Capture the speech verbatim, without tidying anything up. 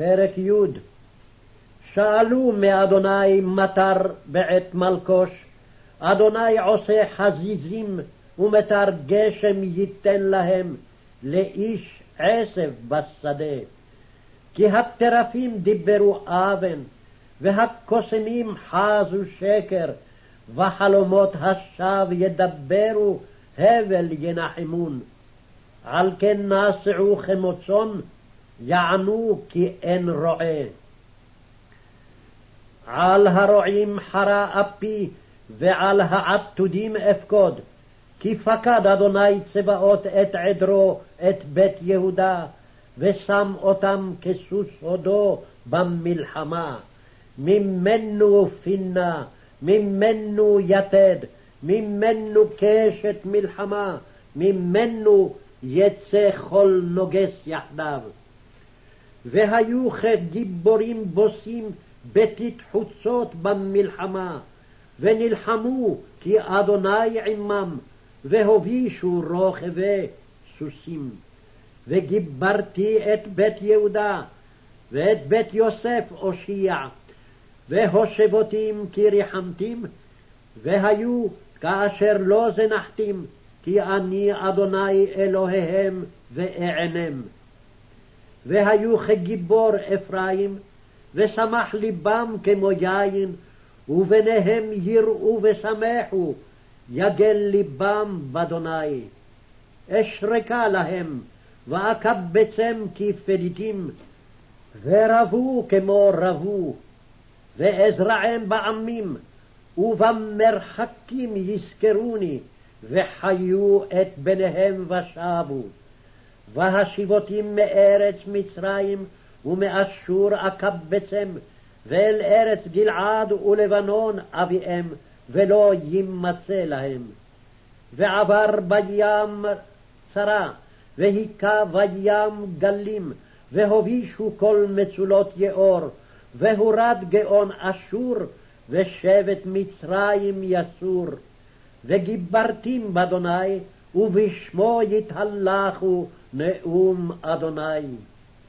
פרק י'. שאלו מאדוני מטר בעת מלקוש, אדוני עושה חזיזים ומטר גשם ייתן להם, לאיש עשב בשדה. כי הטרפים דיברו אבן, והקוסמים חזו שקר, וחלומות השווא ידברו, הבל ינחמון. על כן נסעו כמוצאן, יענו כי אין רועה. על הרועים חרה אפי, ועל העתודים אפקוד. כי פקד אדוני צבאות את עדרו, את בית יהודה, ושם אותם כסוס הודו במלחמה. ממנו פינה, ממנו יתד, ממנו קשת מלחמה, ממנו יצא כל נוגס יחדיו. והיו כגיבורים בוסים בתית חוצות במלחמה, ונלחמו כי אדוני עמם, והובישו רוכבי סוסים. וגיברתי את בית יהודה, ואת בית יוסף אושיע, והושבותים כי ריחמתים, והיו כאשר לא זנחתים, כי אני אדוני אלוהיהם ואענם. והיו כגיבור אפרים, ושמח ליבם כמו יין, ובניהם יראו ושמחו, יגל ליבם באדוני. אשרקה להם, ואקבצם כפליטים, ורבו כמו רבו, ואזרעם בעמים, ובמרחקים יזכרוני, וחיו את בניהם ושבו. והשיבותים מארץ מצרים, ומאשור אקבצם, ואל ארץ גלעד ולבנון אביהם, ולא יימצא להם. ועבר בים צרה, והיכה בים גלים, והובישו כל מצולות יאור, והורד גאון אשור, ושבט מצרים יסור. וגיברתים באדוני, ובשמו יתהלכו נאום אדוני.